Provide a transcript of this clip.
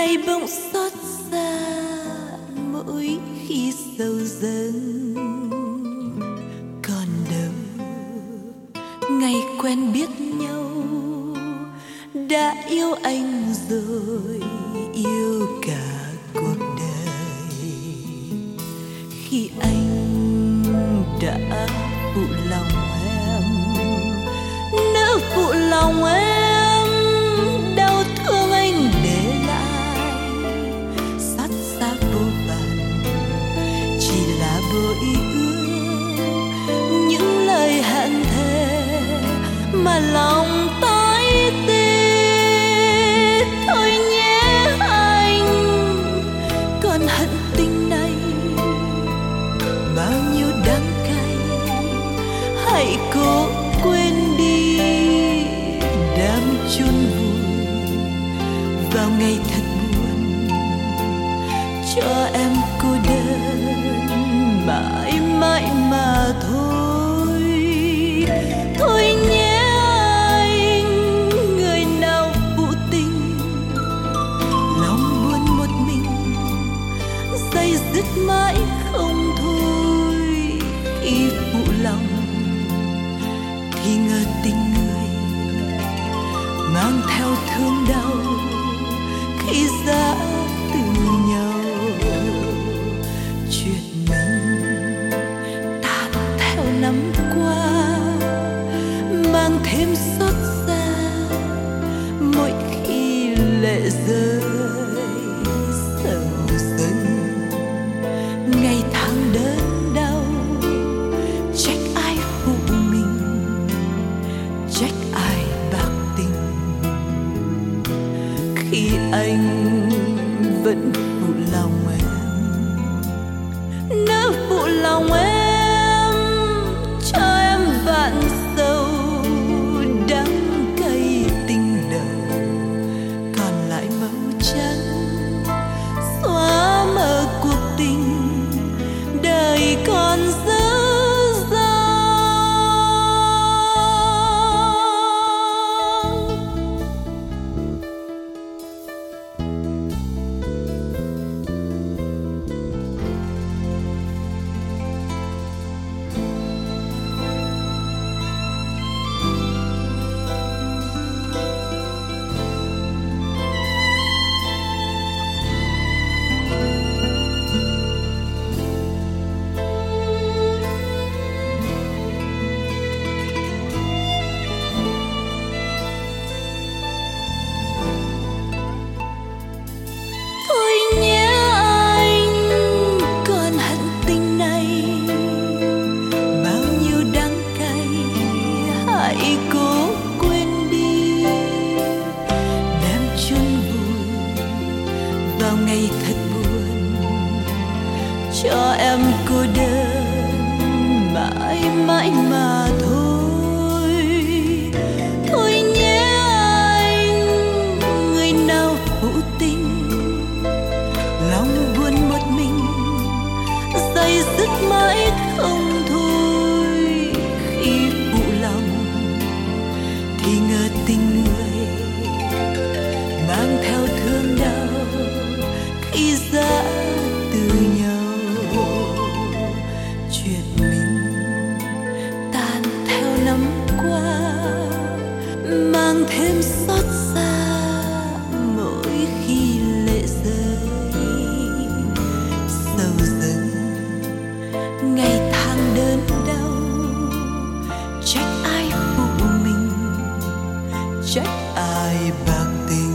nay bỗng xót xa mỗi khi sầu dâng. Còn đâu ngày quen biết nhau, đã yêu anh rồi yêu cả cuộc đời. Khi anh đã phụ lòng em, nỡ phụ lòng em, đau thương anh để lại xót xa vô vàn, chỉ là bội ước những lời hẹn thề mà lòng tái tê. Thôi nhé anh, còn hận tình này bao nhiêu đắng cay, hãy cố quên đi, đem chôn vùi vào ngày thật buồn, cho em cô đơn mãi mãi mà thôi. Thôi nhé anh, người nào phụ tình, lòng buồn một mình, day dứt mãi không thôi. Khi phụ lòng thì ngờ tình người mang theo thương đau khi ra từ nhau. Chuyện mình tan theo năm qua, mang thêm xót xa mỗi khi lệ rơi. Sầu dâng ngày tháng đớn đau, trách ai phụ mình, trách ai bạc tình, khi anh vẫn phụ lòng em, nỡ phụ lòng em, cho em vạn sầu đắng cay tình đầu. Còn lại màu trắng xóa mờ cuộc tình, đời còn dở dang. Thôi nhé anh, còn hận tình này bao nhiêu đắng cay, hãy cố quên đi, đem chôn vùi vào ngày thật buồn, cho em cô đơn mãi mãi mà thôi. Thôi nhé anh, người nào phụ tình, lòng buồn một mình, day dứt mãi không thôi. Khi phụ lòng thì ngờ tình người mang theo thương đau khi ra từ nhau. Chuyện mình tan theo năm qua, mang thêm xót xa mỗi khi lệ rơi. Sầu dâng ngày tháng đớn đau, trách ai phụ mình, trách ai bạc tình.